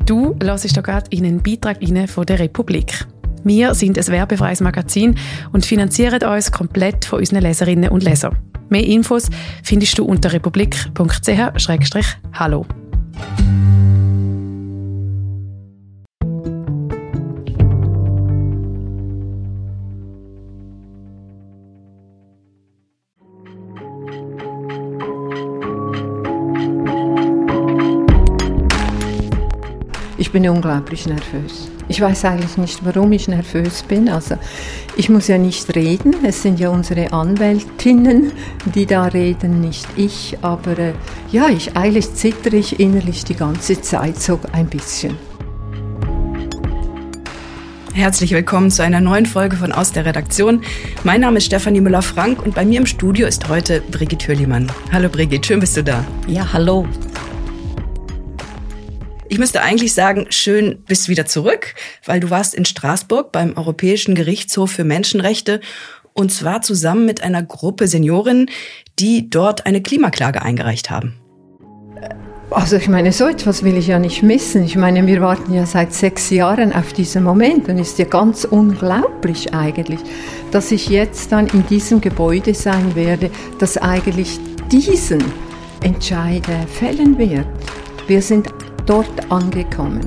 Du hörst hier gerade in einen Beitrag von der Republik. Wir sind ein werbefreies Magazin und finanzieren uns komplett von unseren Leserinnen und Lesern. Mehr Infos findest du unter republik.ch/hallo. Ich bin unglaublich nervös. Ich weiß eigentlich nicht, warum ich nervös bin. Also, ich muss ja nicht reden. Es sind ja unsere Anwältinnen, die da reden, nicht ich. Aber eigentlich zittere ich innerlich die ganze Zeit so ein bisschen. Herzlich willkommen zu einer neuen Folge von Aus der Redaktion. Mein Name ist Stefanie Müller-Frank und bei mir im Studio ist heute Brigitte Hürlimann. Hallo Brigitte, schön bist du da. Ja, hallo. Ich müsste eigentlich sagen, schön bist wieder zurück, weil du warst in Straßburg beim Europäischen Gerichtshof für Menschenrechte und zwar zusammen mit einer Gruppe Seniorinnen, die dort eine Klimaklage eingereicht haben. Also ich meine, so etwas will ich ja nicht missen. Ich meine, wir warten ja seit 6 Jahren auf diesen Moment und es ist ja ganz unglaublich eigentlich, dass ich jetzt dann in diesem Gebäude sein werde, das eigentlich diesen Entscheid fällen wird. Wir sind dort angekommen.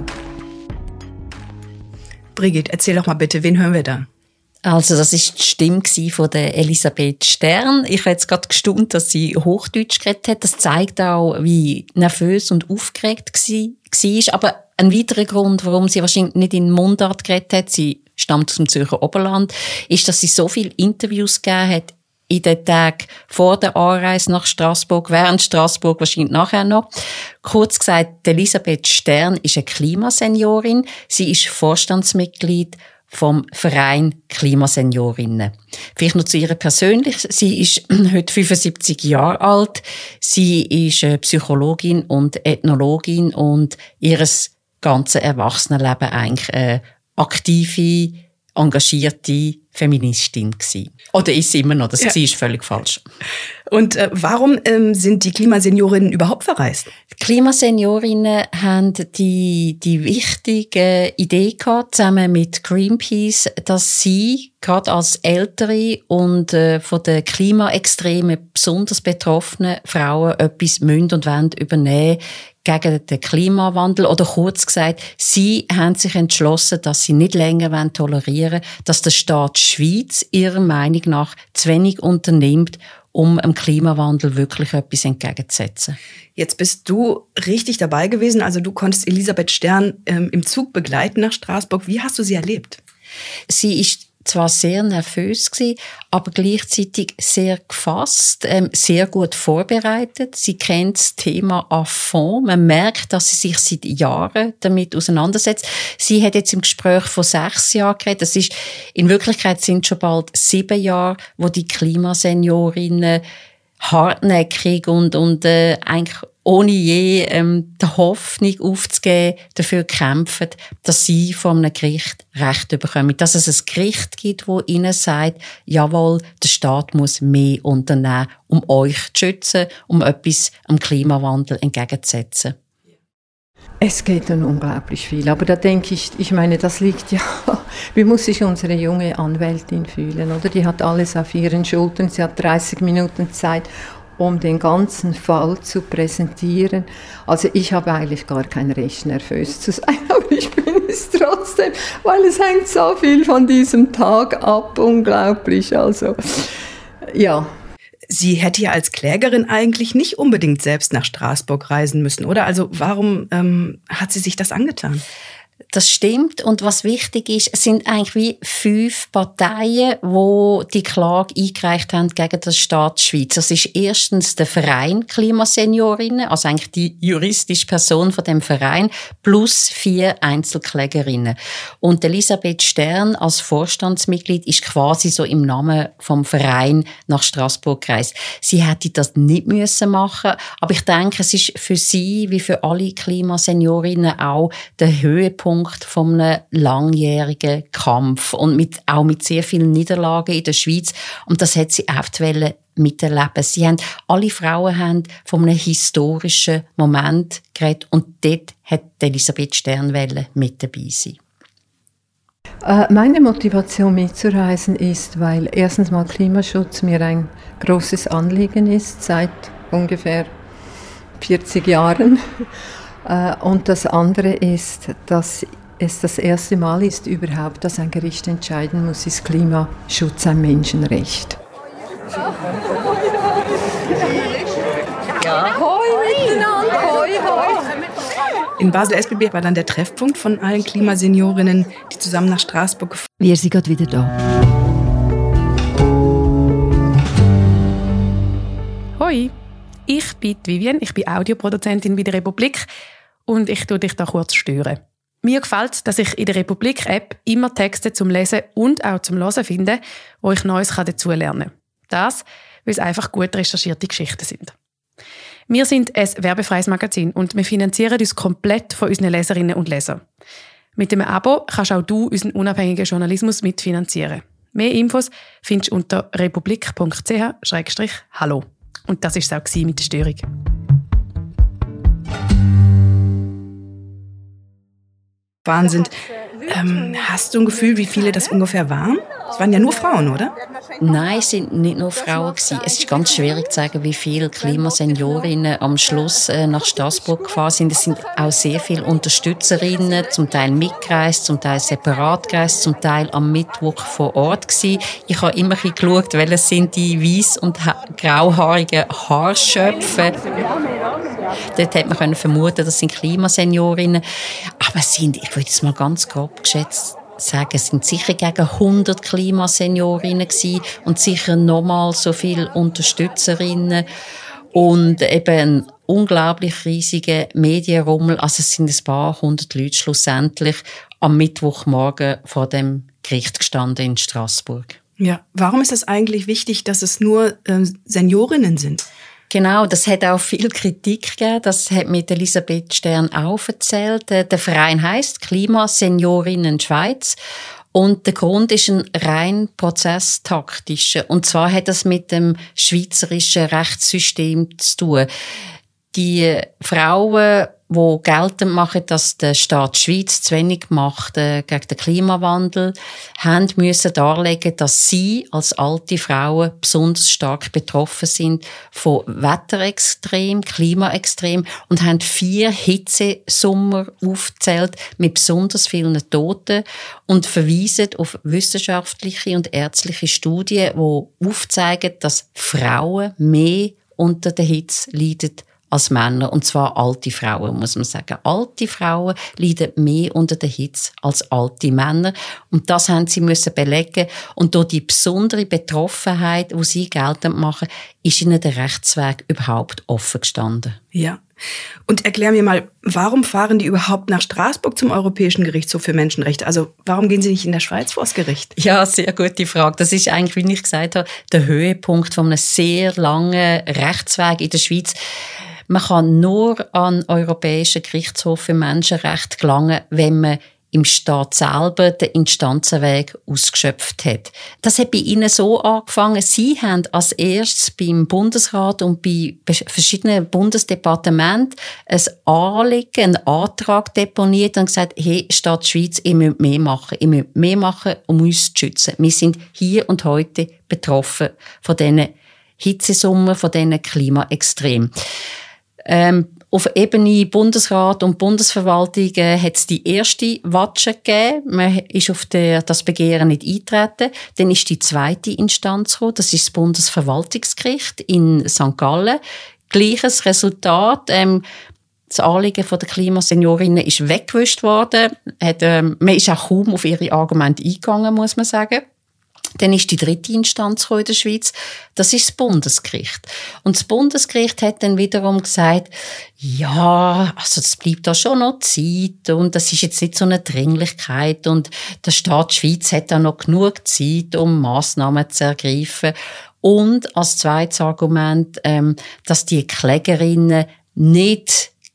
Brigitte, erzähl doch mal bitte, wen hören wir da? Also das war die Stimme von der Elisabeth Stern. Ich habe jetzt gerade gestaunt, dass sie Hochdeutsch geredet hat. Das zeigt auch, wie nervös und aufgeregt war. Aber ein weiterer Grund, warum sie wahrscheinlich nicht in Mundart geredet hat, sie stammt aus dem Zürcher Oberland, ist, dass sie so viele Interviews gegeben hat in den Tagen vor der Anreise nach Straßburg, während Straßburg wahrscheinlich nachher noch. Kurz gesagt, Elisabeth Stern ist eine Klimaseniorin. Sie ist Vorstandsmitglied vom Verein Klimaseniorinnen. Vielleicht noch zu ihr persönlich. Sie ist heute 75 Jahre alt. Sie ist Psychologin und Ethnologin und ihres ganzen Erwachsenenleben eigentlich eine aktive, engagierte Feministin gewesen. Oder ist sie immer noch? Das ist völlig falsch. Und warum sind die Klimaseniorinnen überhaupt verreist? Die Klimaseniorinnen haben die wichtige Idee gehabt, zusammen mit Greenpeace, dass sie gerade als ältere und von den Klimaextremen besonders betroffenen Frauen etwas müssen und wollen übernehmen gegen den Klimawandel. Oder kurz gesagt, sie haben sich entschlossen, dass sie nicht länger tolerieren wollen, dass der Staat Schweiz ihrer Meinung nach zu wenig unternimmt, um dem Klimawandel wirklich etwas entgegenzusetzen. Jetzt bist du richtig dabei gewesen. Also du konntest Elisabeth Stern im Zug begleiten nach Straßburg. Wie hast du sie erlebt? Sie ist zwar sehr nervös gewesen, aber gleichzeitig sehr gefasst, sehr gut vorbereitet. Sie kennt das Thema à fond. Man merkt, dass sie sich seit Jahren damit auseinandersetzt. Sie hat jetzt im Gespräch von 6 Jahren geredet. Das ist, in Wirklichkeit sind schon bald 7 Jahre, wo die Klimaseniorinnen hartnäckig und eigentlich ohne je die Hoffnung aufzugeben, dafür kämpfen, dass sie von einem Gericht Recht bekommen. Dass es ein Gericht gibt, das ihnen sagt, jawohl, der Staat muss mehr unternehmen, um euch zu schützen, um etwas am Klimawandel entgegenzusetzen. Es geht dann unglaublich viel. Aber da denke ich meine, das liegt ja, wie muss sich unsere junge Anwältin fühlen, oder? Die hat alles auf ihren Schultern. Sie hat 30 Minuten Zeit, um den ganzen Fall zu präsentieren. Also ich habe eigentlich gar kein Recht, nervös zu sein, aber ich bin es trotzdem, weil es hängt so viel von diesem Tag ab, unglaublich. Also, ja. Sie hätte ja als Klägerin eigentlich nicht unbedingt selbst nach Straßburg reisen müssen, oder? Also warum hat sie sich das angetan? Das stimmt. Und was wichtig ist, es sind eigentlich wie 5 Parteien, die die Klage eingereicht haben gegen den Staat Schweiz. Das ist erstens der Verein Klimaseniorinnen, also eigentlich die juristische Person von dem Verein, plus 4 Einzelklägerinnen. Und Elisabeth Stern als Vorstandsmitglied ist quasi so im Namen vom Verein nach Straßburg gereist. Sie hätte das nicht machen müssen, aber ich denke, es ist für sie wie für alle Klimaseniorinnen auch der Höhepunkt von einem langjährigen Kampf und auch mit sehr vielen Niederlagen in der Schweiz. Und das hat sie oft miterleben. Alle Frauen haben von einem historischen Moment geredet und dort hat Elisabeth Stern mit dabei sein. Meine Motivation mitzureisen ist, weil erstens mal Klimaschutz mir ein großes Anliegen ist, seit ungefähr 40 Jahren. Und das andere ist, dass es das erste Mal ist überhaupt, dass ein Gericht entscheiden muss, ist Klimaschutz ein Menschenrecht. Ja. Hoi miteinander, hoi, hoi. In Basel-SBB war dann der Treffpunkt von allen Klimaseniorinnen, die zusammen nach Straßburg gefahren sind. Wir sind gerade wieder da. Hoi, ich bin Vivian, ich bin Audioproduzentin bei der Republik und ich tue dich da kurz stören. Mir gefällt es, dass ich in der Republik-App immer Texte zum Lesen und auch zum Hören finde, wo ich Neues dazu lernen kann. Das, weil es einfach gut recherchierte Geschichten sind. Wir sind ein werbefreies Magazin und wir finanzieren uns komplett von unseren Leserinnen und Lesern. Mit dem Abo kannst auch du unseren unabhängigen Journalismus mitfinanzieren. Mehr Infos findest du unter republik.ch/hallo. Und das war es auch mit der Störung. Sind. Hast du ein Gefühl, wie viele das ungefähr waren? Es waren ja nur Frauen, oder? Nein, es sind nicht nur Frauen gewesen. Es ist ganz schwierig zu sagen, wie viele Klimaseniorinnen am Schluss nach Straßburg gefahren sind. Es sind auch sehr viele Unterstützerinnen, zum Teil mitgereist, zum Teil separat gereist, zum Teil am Mittwoch vor Ort gewesen. Ich habe immer geschaut, welche sind die weiss- und grauhaarigen Haarschöpfe. Dort hätte man vermuten, das sind Klimaseniorinnen. Aber es sind, ich würde es mal ganz grob geschätzt sagen, es sind sicher gegen 100 Klimaseniorinnen gewesen und sicher nochmal so viele Unterstützerinnen und eben ein unglaublich riesiger Medienrummel. Also es sind ein paar hundert Leute schlussendlich am Mittwochmorgen vor dem Gericht gestanden in Straßburg. Ja, warum ist es eigentlich wichtig, dass es nur Seniorinnen sind? Genau, das hat auch viel Kritik gegeben. Das hat mit Elisabeth Stern auch erzählt. Der Verein heisst Klimaseniorinnen Schweiz. Und der Grund ist ein rein prozesstaktischer. Und zwar hat das mit dem schweizerischen Rechtssystem zu tun. Die Frauen, die geltend machen, dass der Staat Schweiz zu wenig macht gegen den Klimawandel, müssen darlegen, dass sie als alte Frauen besonders stark betroffen sind von Wetterextrem, Klimaextrem und haben 4 Hitzesommer aufgezählt mit besonders vielen Toten und verweisen auf wissenschaftliche und ärztliche Studien, die aufzeigen, dass Frauen mehr unter der Hitze leiden als Männer, und zwar alte Frauen, muss man sagen. Alte Frauen leiden mehr unter der Hitze als alte Männer. Und das haben sie müssen belegen. Und durch die besondere Betroffenheit, die sie geltend machen, ist ihnen der Rechtsweg überhaupt offen gestanden. Ja. Und erklär mir mal, warum fahren die überhaupt nach Straßburg zum Europäischen Gerichtshof für Menschenrechte? Also warum gehen sie nicht in der Schweiz vor das Gericht? Ja, sehr gute Frage. Das ist eigentlich, wie ich gesagt habe, der Höhepunkt von einem sehr langen Rechtsweg in der Schweiz. Man kann nur an den Europäischen Gerichtshof für Menschenrechte gelangen, wenn man im Staat selber den Instanzenweg ausgeschöpft hat. Das hat bei Ihnen so angefangen. Sie haben als erstes beim Bundesrat und bei verschiedenen Bundesdepartementen ein Anliegen, einen Antrag deponiert und gesagt, hey, Staat Schweiz, ihr müsst mehr machen. Ihr müsst mehr machen, um uns zu schützen. Wir sind hier und heute betroffen von diesen Hitzesommer, von diesen Klimaextremen. Auf Ebene Bundesrat und Bundesverwaltung hat es die erste Watsche gegeben. Man ist auf das Begehren nicht eingetreten. Dann ist die zweite Instanz gekommen. Das ist das Bundesverwaltungsgericht in St. Gallen. Gleiches Resultat. Das Anliegen der Klimaseniorinnen ist weggewischt worden. Man ist auch kaum auf ihre Argumente eingegangen, muss man sagen. Dann ist die dritte Instanz in der Schweiz. Das ist das Bundesgericht. Und das Bundesgericht hat dann wiederum gesagt, ja, also das bleibt da schon noch Zeit und das ist jetzt nicht so eine Dringlichkeit und der Staat Schweiz hat da noch genug Zeit, um Massnahmen zu ergreifen. Und als zweites Argument, dass die Klägerinnen nicht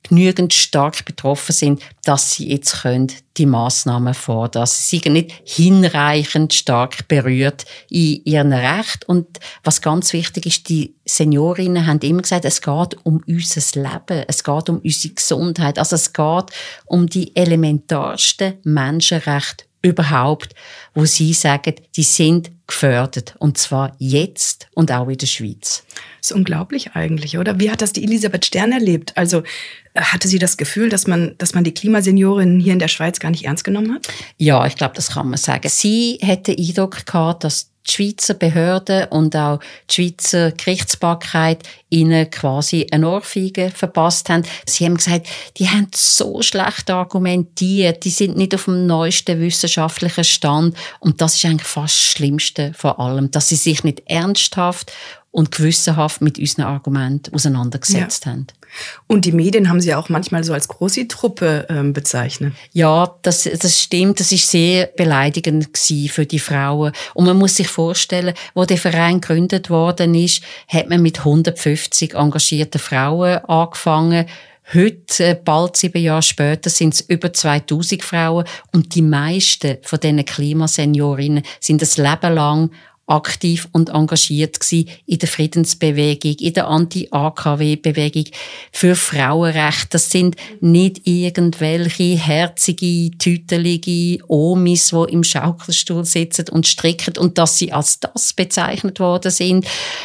genügend stark betroffen sind, dass sie jetzt die Massnahmen fordern. Sie sind nicht hinreichend stark berührt in ihren Rechten. Und was ganz wichtig ist, die Seniorinnen haben immer gesagt, es geht um unser Leben, es geht um unsere Gesundheit, also es geht um die elementarsten Menschenrechte überhaupt, wo sie sagen, die sind gefördert. Und zwar jetzt und auch in der Schweiz. Das ist unglaublich eigentlich, oder? Wie hat das die Elisabeth Stern erlebt? Also hatte sie das Gefühl, dass man die Klimaseniorinnen hier in der Schweiz gar nicht ernst genommen hat? Ja, ich glaube, das kann man sagen. Sie hatte den Eindruck gehabt, dass die Schweizer Behörden und auch die Schweizer Gerichtsbarkeit ihnen quasi eine Ohrfeige verpasst haben. Sie haben gesagt, die haben so schlecht argumentiert, die sind nicht auf dem neuesten wissenschaftlichen Stand. Und das ist eigentlich fast das Schlimmste von allem, dass sie sich nicht ernsthaft und gewissenhaft mit unseren Argumenten auseinandergesetzt haben. Und die Medien haben sie auch manchmal so als Grossi-Truppe bezeichnet. Ja, das stimmt. Das ist sehr beleidigend gewesen für die Frauen. Und man muss sich vorstellen, wo der Verein gegründet worden ist, hat man mit 150 engagierten Frauen angefangen. Heute, bald 7 Jahre später, sind es über 2000 Frauen. Und die meisten von diesen Klimaseniorinnen sind das Leben lang aktiv und engagiert gewesen in der Friedensbewegung, in der Anti-AKW-Bewegung für Frauenrechte. Das sind nicht irgendwelche herzige, tütelige Omis, die im Schaukelstuhl sitzen und stricken, und dass sie als das bezeichnet worden sind,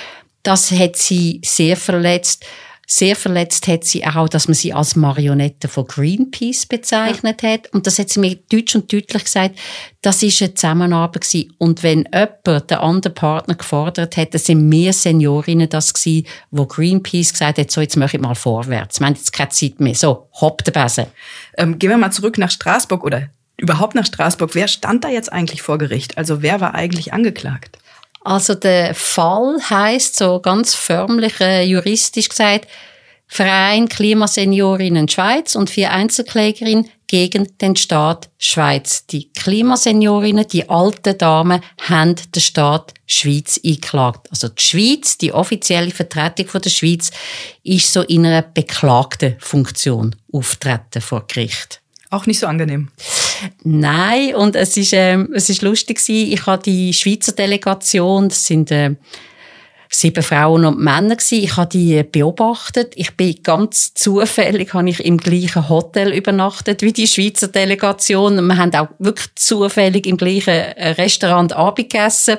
das hat sie sehr verletzt. Sehr verletzt hat sie auch, dass man sie als Marionette von Greenpeace bezeichnet hat. Und das hat sie mir deutsch und deutlich gesagt, das ist eine Zusammenarbeit gewesen. Und wenn jemand den anderen Partner gefordert hat, dann sind wir Seniorinnen das gewesen, wo Greenpeace gesagt hat, so, jetzt mache ich mal vorwärts. Wir haben jetzt keine Zeit mehr. So, hopp der Besen. Gehen wir mal zurück nach Straßburg oder überhaupt nach Straßburg. Wer stand da jetzt eigentlich vor Gericht? Also wer war eigentlich angeklagt? Also der Fall heisst, so ganz förmlich juristisch gesagt, Verein Klimaseniorinnen Schweiz und 4 Einzelklägerinnen gegen den Staat Schweiz. Die Klimaseniorinnen, die alten Damen, haben den Staat Schweiz eingeklagt. Also die Schweiz, die offizielle Vertretung von der Schweiz, ist so in einer beklagten Funktion auftreten vor Gericht. Auch nicht so angenehm. Nein, und es ist lustig gewesen. Ich habe die Schweizer Delegation, das sind 7 Frauen und Männer gewesen. Ich habe die beobachtet. Ich bin ganz zufällig, habe ich im gleichen Hotel übernachtet wie die Schweizer Delegation. Wir haben auch wirklich zufällig im gleichen Restaurant Abend gegessen.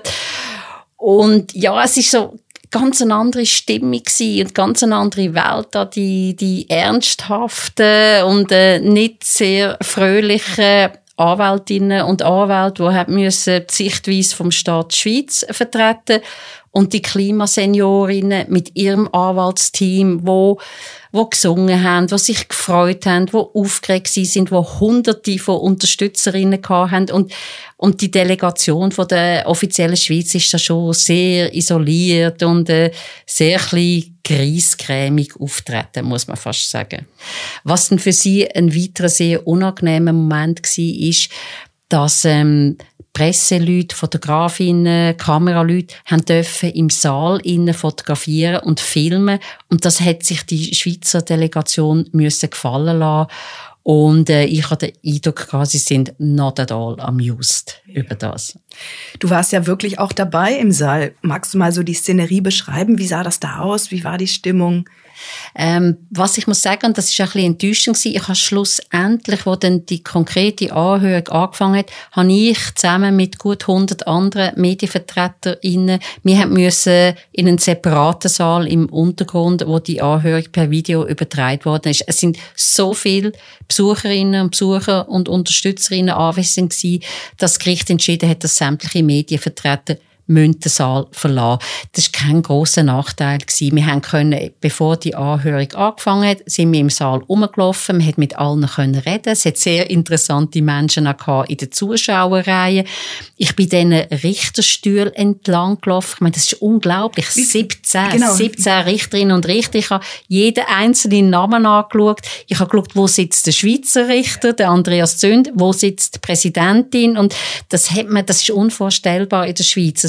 Und ja, es ist so ganz eine andere Stimmung gewesen und ganz eine andere Welt da, die ernsthaften und nicht sehr fröhlichen Anwältinnen und Anwälte, die haben müssen die Sichtweise vom Staat Schweiz vertreten, und die Klimaseniorinnen mit ihrem Anwaltsteam, wo gesungen haben, die sich gefreut haben, die aufgeregt sind, die Hunderte von Unterstützerinnen hatten. Und die Delegation von der offiziellen Schweiz ist da schon sehr isoliert und sehr griesgrämig auftreten, muss man fast sagen. Was dann für sie ein weiterer sehr unangenehmer Moment war, ist, dass Presseleute, Fotografinnen, Kameraleute dürfen im Saal innen fotografieren und filmen. Und das hat sich die Schweizer Delegation müssen gefallen lassen. Und ich hatte den Eindruck, sie sind not at all amused über das. Du warst ja wirklich auch dabei im Saal. Magst du mal so die Szenerie beschreiben? Wie sah das da aus? Wie war die Stimmung? Was ich muss sagen, und das war ein bisschen enttäuschend, ich habe schlussendlich, wo dann die konkrete Anhörung angefangen hat, habe ich zusammen mit gut 100 anderen MedienvertreterInnen, wir mussten in einen separaten Saal im Untergrund, wo die Anhörung per Video übertragen worden ist. Es sind so viele Besucherinnen und Besucher und Unterstützerinnen anwesend gewesen, dass das Gericht entschieden hat, dass sämtliche Medienvertreter den Saal verlassen. Das war kein grosser Nachteil gewesen. Wir können, bevor die Anhörung angefangen hat, sind wir im Saal rumgelaufen, man hat mit allen reden. Es hat sehr interessante Menschen auch in der Zuschauerreihe. Ich bin diesen Richterstühlen entlang gelaufen. Ich meine, das ist unglaublich. 17 Richterinnen und Richter. Ich habe jeden einzelnen Namen angeschaut. Ich habe geschaut, wo sitzt der Schweizer Richter, der Andreas Zünd, wo sitzt die Präsidentin. Und das ist unvorstellbar in der Schweiz.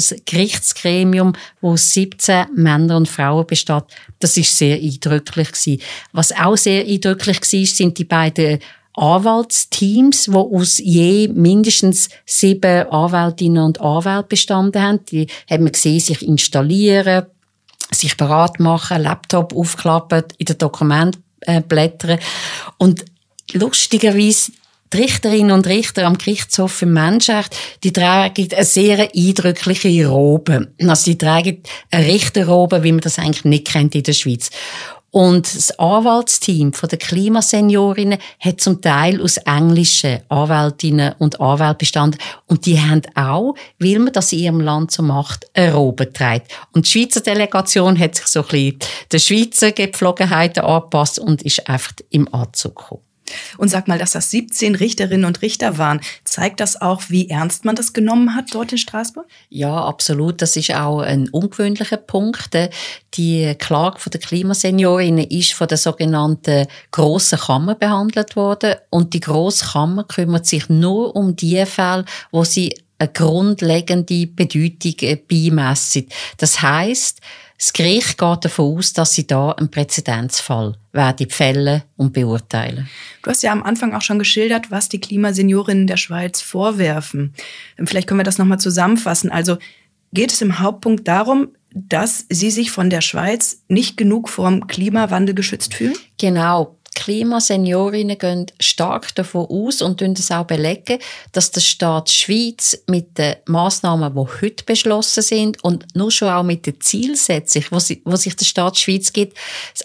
Gerichtsgremium, das aus 17 Männern und Frauen besteht. Das ist sehr eindrücklich gewesen. Was auch sehr eindrücklich war, sind die beiden Anwaltsteams, die aus je mindestens 7 Anwältinnen und Anwälten bestanden haben. Die haben wir gesehen, sich installieren, sich bereit machen, Laptop aufklappen, in den Dokumenten blättern. Und lustigerweise, die Richterinnen und Richter am Gerichtshof für Menschenrechte, die tragen eine sehr eindrückliche Robe. Also die tragen eine Richterrobe, wie man das eigentlich nicht kennt in der Schweiz. Und das Anwaltsteam von den Klimaseniorinnen hat zum Teil aus englischen Anwältinnen und Anwälten bestanden. Und die haben auch, weil man das in ihrem Land so macht, eine Robe trägt. Und die Schweizer Delegation hat sich so ein bisschen den Schweizer Gepflogenheiten angepasst und ist einfach im Anzug gekommen. Und sag mal, dass das 17 Richterinnen und Richter waren, zeigt das auch, wie ernst man das genommen hat dort in Straßburg? Ja, absolut. Das ist auch ein ungewöhnlicher Punkt. Die Klage der Klimaseniorinnen ist von der sogenannten Grossen Kammer behandelt worden. Und die Grosse Kammer kümmert sich nur um die Fälle, wo sie eine grundlegende Bedeutung beimessen. Das heisst, das Gericht geht davon aus, dass sie da einen Präzedenzfall werden fällen und beurteilen. Du hast ja am Anfang auch schon geschildert, was die Klimaseniorinnen der Schweiz vorwerfen. Vielleicht können wir das nochmal zusammenfassen. Also geht es im Hauptpunkt darum, dass sie sich von der Schweiz nicht genug vor dem Klimawandel geschützt fühlen? Genau. Klimaseniorinnen gehen stark davon aus und es auch belegen, dass der Staat Schweiz mit den Massnahmen, die heute beschlossen sind und nur schon auch mit den Zielsetzungen, wo sich der Staat Schweiz gibt, das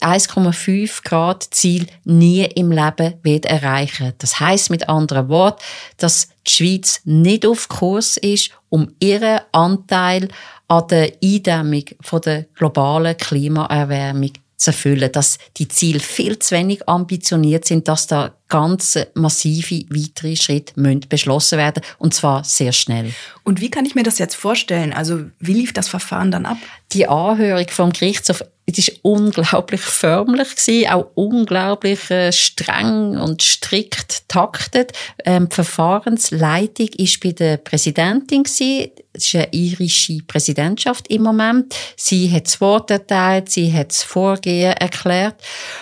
1,5 Grad Ziel nie im Leben wird erreichen. Das heisst mit anderen Worten, dass die Schweiz nicht auf Kurs ist, um ihren Anteil an der Eindämmung von der globalen Klimaerwärmung zu erfüllen, dass die Ziele viel zu wenig ambitioniert sind, dass da ganz massive weitere Schritte beschlossen werden und zwar sehr schnell. Und wie kann ich mir das jetzt vorstellen? Also wie lief das Verfahren dann ab? Die Anhörung vom Gerichtshof, es war unglaublich förmlich gewesen, auch unglaublich streng und strikt taktet. Die Verfahrensleitung war bei der Präsidentin gewesen. Es ist eine irische Präsidentschaft im Moment. Sie hat das Wort erteilt, sie hat das Vorgehen erklärt.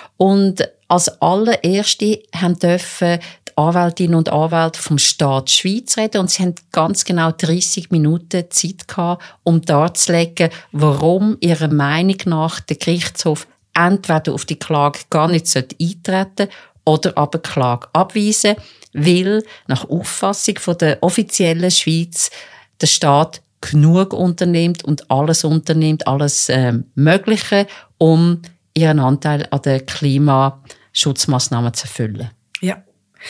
Und als allererste dürfen die Anwältinnen und Anwälte vom Staat Schweiz reden und sie haben ganz genau 30 Minuten Zeit gehabt, um darzulegen, warum ihrer Meinung nach der Gerichtshof entweder auf die Klage gar nicht eintreten sollte oder aber die Klage abweisen, weil nach Auffassung von der offiziellen Schweiz der Staat genug unternimmt und alles unternimmt, alles Mögliche, um ihren Anteil an den Klimaschutzmaßnahmen zu erfüllen. Ja.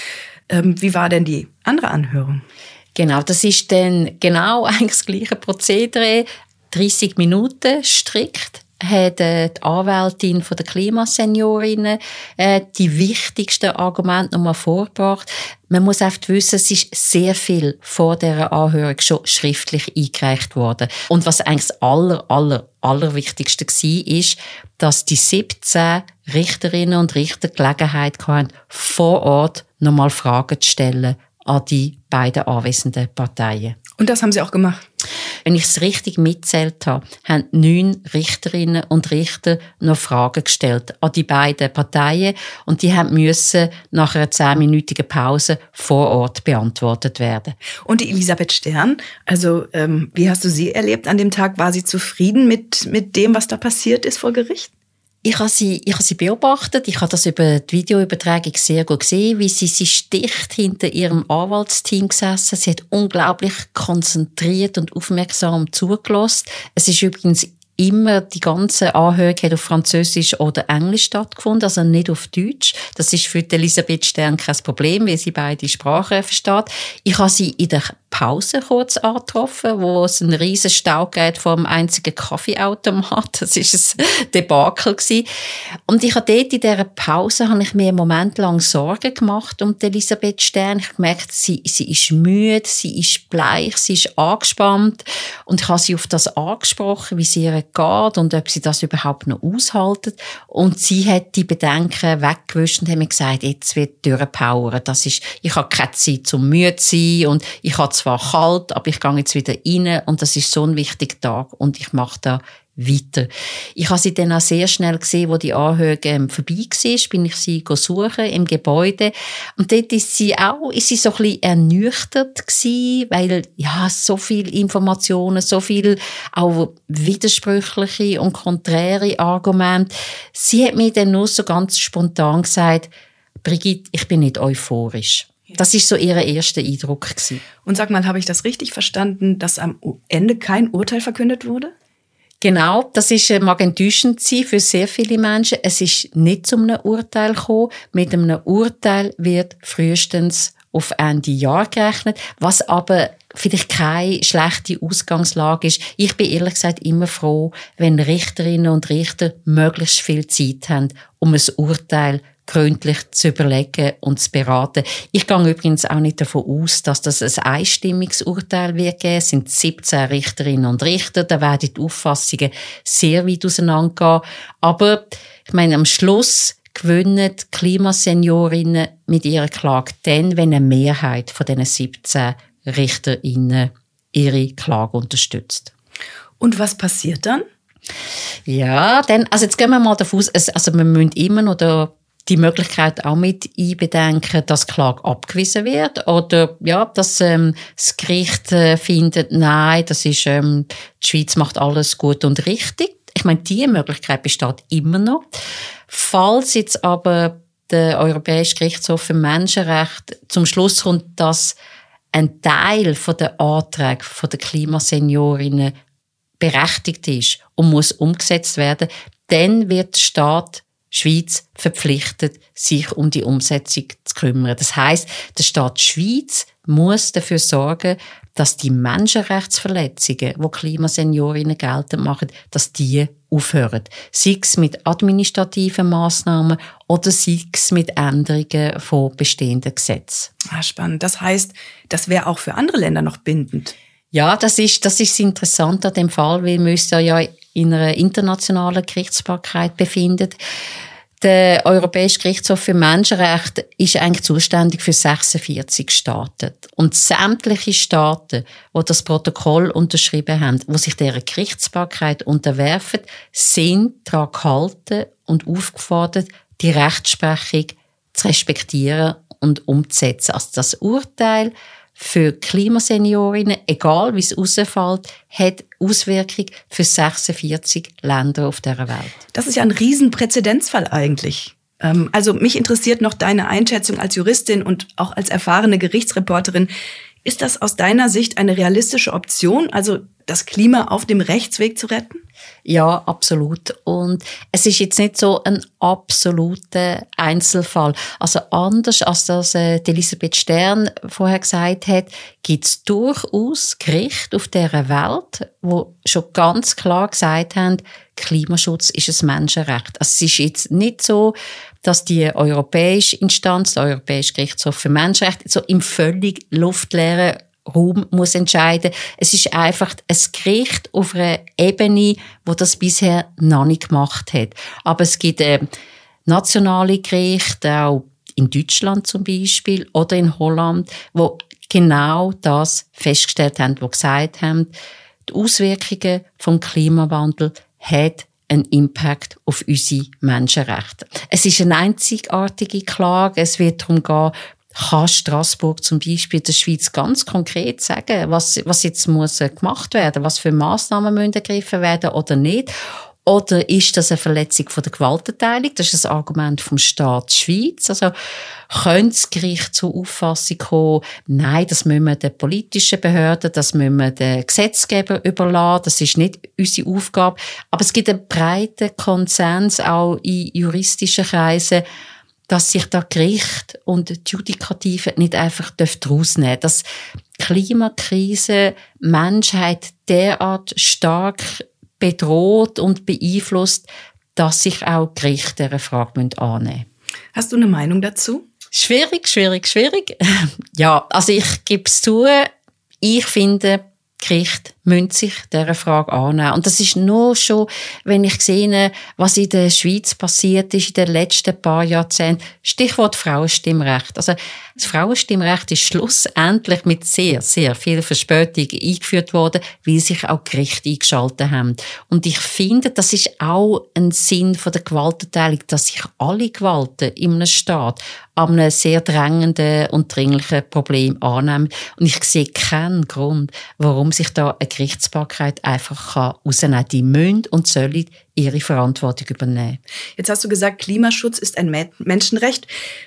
Wie war denn die andere Anhörung? Genau, das ist dann genau eigentlich das gleiche Prozedere. 30 Minuten strikt hat die Anwältin von der Klimaseniorinnen die wichtigsten Argumente nochmal vorgebracht. Man muss einfach wissen, es ist sehr viel vor dieser Anhörung schon schriftlich eingereicht worden. Und was eigentlich das Allerwichtigste war, ist, dass die 17 Richterinnen und Richter Gelegenheit hatten, vor Ort nochmal Fragen zu stellen an die beiden anwesenden Parteien. Und das haben Sie auch gemacht? Wenn ich es richtig mitzählt habe, haben 9 Richterinnen und Richter noch Fragen gestellt an die beiden Parteien und die müssen nach einer 10-minütigen Pause vor Ort beantwortet werden. Und die Elisabeth Stern, also wie hast du sie erlebt an dem Tag? War sie zufrieden mit dem, was da passiert ist vor Gericht? Ich habe sie beobachtet. Ich habe das über die Videoübertragung sehr gut gesehen, wie sie dicht hinter ihrem Anwaltsteam gesessen. Sie hat unglaublich konzentriert und aufmerksam zugelassen. Es ist übrigens immer, die ganze Anhörung hat auf Französisch oder Englisch stattgefunden, also nicht auf Deutsch. Das ist für Elisabeth Stern kein Problem, weil sie beide Sprachen versteht. Ich habe sie in der Pause kurz angetroffen, wo es einen riesen Stau gab vor einem einzigen Kaffeeautomat. Das war ein Debakel gewesen. Und ich habe dort in dieser Pause mir einen Moment lang Sorgen gemacht um Elisabeth Stern. Ich habe gemerkt, sie ist müde, sie ist bleich, sie ist angespannt. Und ich habe sie auf das angesprochen, wie es ihr geht und ob sie das überhaupt noch aushalten. Und sie hat die Bedenken weggewischt und hat mir gesagt, jetzt wird durchpowern. Ich habe keine Zeit zum müde zu sein und ich habe zwar kalt, aber ich gehe jetzt wieder rein und das ist so ein wichtiger Tag und ich mache da weiter. Ich habe sie dann auch sehr schnell gesehen, wo die Anhöhe vorbei war, bin ich sie suchen im Gebäude. Und dort ist sie so ein bisschen ernüchtert gewesen, weil, ja, so viele Informationen, so viel auch widersprüchliche und konträre Argumente. Sie hat mir dann nur so ganz spontan gesagt, Brigitte, ich bin nicht euphorisch. Das ist so ihr erster Eindruck gewesen. Und sag mal, habe ich das richtig verstanden, dass am Ende kein Urteil verkündet wurde? Genau, das mag enttäuschend sein für sehr viele Menschen. Es ist nicht zu einem Urteil gekommen. Mit einem Urteil wird frühestens auf Ende Jahr gerechnet, was aber vielleicht keine schlechte Ausgangslage ist. Ich bin ehrlich gesagt immer froh, wenn Richterinnen und Richter möglichst viel Zeit haben, um ein Urteil gründlich zu überlegen und zu beraten. Ich gehe übrigens auch nicht davon aus, dass das ein einstimmiges Urteil wird geben. Es sind 17 Richterinnen und Richter, da werden die Auffassungen sehr weit auseinandergehen. Aber ich meine, am Schluss gewinnen die Klimaseniorinnen mit ihrer Klage dann, wenn eine Mehrheit von diesen 17 Richterinnen ihre Klage unterstützt. Und was passiert dann? Ja, also jetzt gehen wir mal davon aus, also wir müssen immer noch die Möglichkeit auch mit einbedenken, dass die Klage abgewiesen wird oder ja, dass das Gericht findet, nein, das ist die Schweiz macht alles gut und richtig. Ich meine, diese Möglichkeit besteht immer noch. Falls jetzt aber der Europäische Gerichtshof für Menschenrechte zum Schluss kommt, dass ein Teil der Anträge der Klimaseniorinnen berechtigt ist und muss umgesetzt werden, dann wird der Staat Schweiz verpflichtet, sich um die Umsetzung zu kümmern. Das heisst, der Staat Schweiz muss dafür sorgen, dass die Menschenrechtsverletzungen, die Klimaseniorinnen geltend machen, dass die aufhören. Sei es mit administrativen Massnahmen oder sei es mit Änderungen von bestehenden Gesetzen. Spannend. Das heisst, das wäre auch für andere Länder noch bindend. Ja, das ist interessant an dem Fall, weil wir uns ja in einer internationalen Gerichtsbarkeit befinden. Der Europäische Gerichtshof für Menschenrechte ist eigentlich zuständig für 46 Staaten. Und sämtliche Staaten, die das Protokoll unterschrieben haben, die sich dieser Gerichtsbarkeit unterwerfen, sind daran gehalten und aufgefordert, die Rechtsprechung zu respektieren und umzusetzen. Also das Urteil für Klimaseniorinnen, egal wie es rausfällt, hat Auswirkungen für 46 Länder auf dieser Welt. Das ist ja ein Riesenpräzedenzfall eigentlich. Also mich interessiert noch deine Einschätzung als Juristin und auch als erfahrene Gerichtsreporterin. Ist das aus deiner Sicht eine realistische Option, also das Klima auf dem Rechtsweg zu retten? Ja, absolut. Und es ist jetzt nicht so ein absoluter Einzelfall. Also anders als das Elisabeth Stern vorher gesagt hat, gibt es durchaus Gerichte auf dieser Welt, die schon ganz klar gesagt haben, Klimaschutz ist ein Menschenrecht. Also es ist jetzt nicht so, dass die europäische Instanz, der Europäische Gerichtshof für Menschenrechte, so im völlig luftleeren Raum muss entscheiden. Es ist einfach ein Gericht auf einer Ebene, wo das bisher noch nicht gemacht hat. Aber es gibt nationale Gerichte, auch in Deutschland zum Beispiel oder in Holland, wo genau das festgestellt haben, wo gesagt haben, die Auswirkungen vom Klimawandel hat einen Impact auf unsere Menschenrechte. Es ist eine einzigartige Klage. Es wird darum gehen, kann Straßburg zum Beispiel der Schweiz ganz konkret sagen, was jetzt muss gemacht werden, was für Massnahmen müssen ergriffen werden oder nicht? Oder ist das eine Verletzung von der Gewaltenteilung? Das ist ein Argument vom Staat Schweiz. Also, könnte das Gericht zur Auffassung kommen, nein, das müssen wir den politischen Behörden, das müssen wir den Gesetzgeber überlassen, das ist nicht unsere Aufgabe. Aber es gibt einen breiten Konsens auch in juristischen Kreisen, dass sich da Gericht und die Judikative nicht einfach daraus nehmen dürfen. Dass die Klimakrise die Menschheit derart stark bedroht und beeinflusst, dass sich auch Gerichte dieser Frage annehmen müssen. Hast du eine Meinung dazu? Schwierig. Ja, also ich gebe es zu, ich finde, Gerichte müssen sich dieser Frage annehmen. Und das ist nur schon, wenn ich sehe, was in der Schweiz passiert ist in den letzten paar Jahrzehnten. Stichwort Frauenstimmrecht. Also, das Frauenstimmrecht ist schlussendlich mit sehr, sehr viel Verspätung eingeführt worden, weil sich auch Gerichte eingeschaltet haben. Und ich finde, das ist auch ein Sinn von der Gewaltenteilung, dass sich alle Gewalten in einem Staat an einem sehr drängenden und dringlichen Problem annehmen. Und ich sehe keinen Grund, warum sich da eine Gerichtsbarkeit einfach rausnehmen kann. Die müssen und sollen ihre Verantwortung übernehmen. Jetzt hast du gesagt, Klimaschutz ist ein Menschenrecht.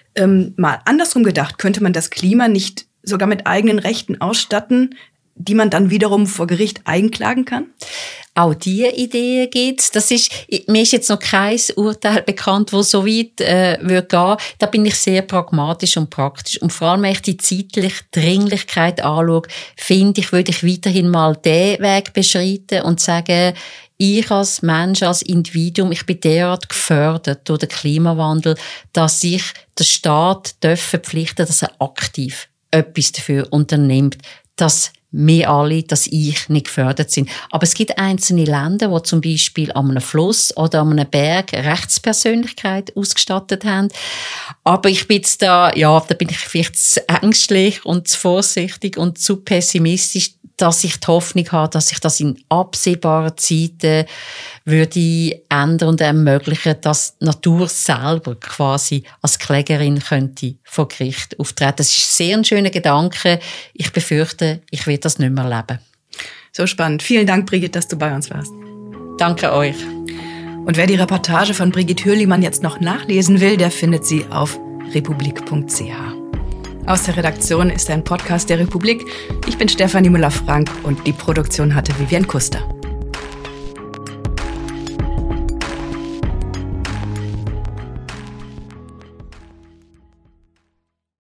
Mal andersrum gedacht, könnte man das Klima nicht sogar mit eigenen Rechten ausstatten, die man dann wiederum vor Gericht einklagen kann? Auch diese Idee gibt's. Mir ist jetzt noch kein Urteil bekannt, wo so weit würde gehen. Da bin ich sehr pragmatisch und praktisch. Und vor allem, wenn ich die zeitliche Dringlichkeit anschaue, finde ich, würde ich weiterhin mal den Weg beschreiten und sagen, ich als Mensch, als Individuum, ich bin derart gefördert durch den Klimawandel, dass sich der Staat verpflichten, dass er aktiv etwas dafür unternimmt, dass wir alle, dass ich nicht gefördert sind. Aber es gibt einzelne Länder, die zum Beispiel an einem Fluss oder an einem Berg Rechtspersönlichkeit ausgestattet haben. Aber ich bin jetzt da bin ich vielleicht zu ängstlich und zu vorsichtig und zu pessimistisch, dass ich die Hoffnung habe, dass sich das in absehbaren Zeiten würde ändern und ermöglichen, dass die Natur selber quasi als Klägerin könnte vor Gericht auftreten. Das ist sehr ein schöner Gedanke. Ich befürchte, ich werde das nicht mehr erleben. So spannend. Vielen Dank, Brigitte, dass du bei uns warst. Danke euch. Und wer die Reportage von Brigitte Hürlimann jetzt noch nachlesen will, der findet sie auf republik.ch. Aus der Redaktion ist ein Podcast der Republik. Ich bin Stefanie Müller-Frank und die Produktion hatte Vivian Kuster.